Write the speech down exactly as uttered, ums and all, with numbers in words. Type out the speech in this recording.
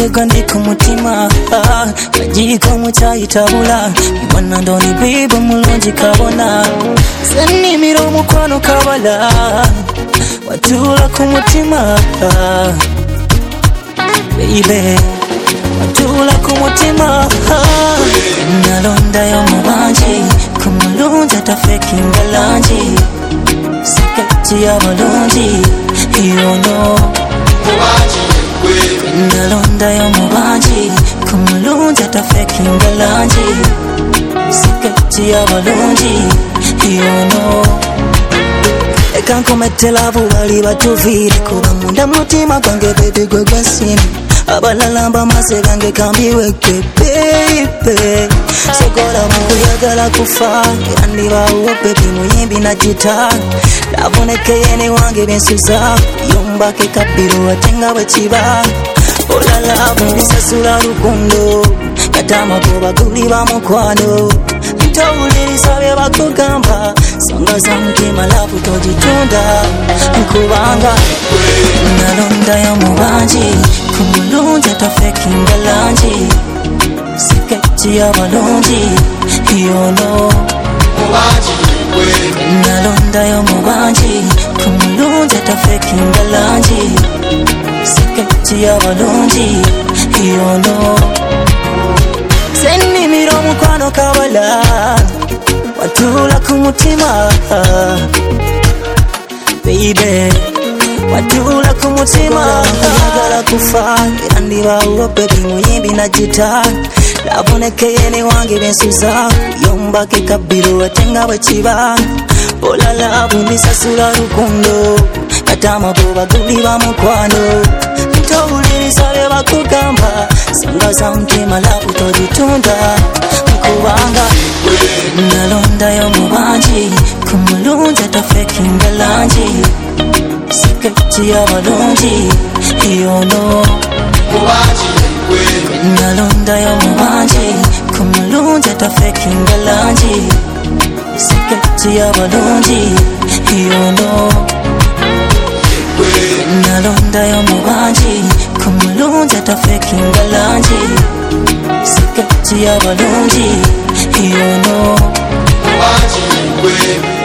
gandi ku mutima kajiko muchayi tabula ibona ndoni bibo mulungi kabona senimira omukwano kabala watula ku mutima baby watula ku mutima nalonda yo mubanji kumulungi atafekinga lanji sikati y'abalungi iyono nalonda yo mubanji kumulungi atafekinga lanji sikati y'abalungi iyono eka nkometela bubali batuvire kuba munda mutima gwange baby gwe gwasini abalalamba mase gange kambiweke baby sokola muyagala kufa yandibawo baby muyimbi na gita nabonekeye ne wange bensuza yombake kabiru atenga bwekiba olala bubisasula lukundo katama goba guliba mukwano ntawuliriza bye bakugamba songa za mutima labu togitunda nkubanga nalonda yo mubanji kumulungi atafekinga lanji sikati y'abalungi iyono nalonda yo mubanji kumulungi atafekinga lanji sikati y'abalungi iyono senimira omukwano kabala watula ku mutima baby watula ku mutima yagala kufa yandibawo baby muyimbi na gita nabonekeye ne wange bensuza yombake kabiru atenga bwekiba olala bumisasula lukundo katama goba guliba mukwano ntawuliriza bye bakugamba songa za mutima labu togitunda nkubanga nalonda yo mubanji kumulungi atafekinga lanji sikati y'abalungi iyono nalonda yo mubanji kumulungi atafekinga lanji sikati y'abalungi iyono nalonda yo mubanji kumulungi atafekinga lanji sikati y'abalungi iyono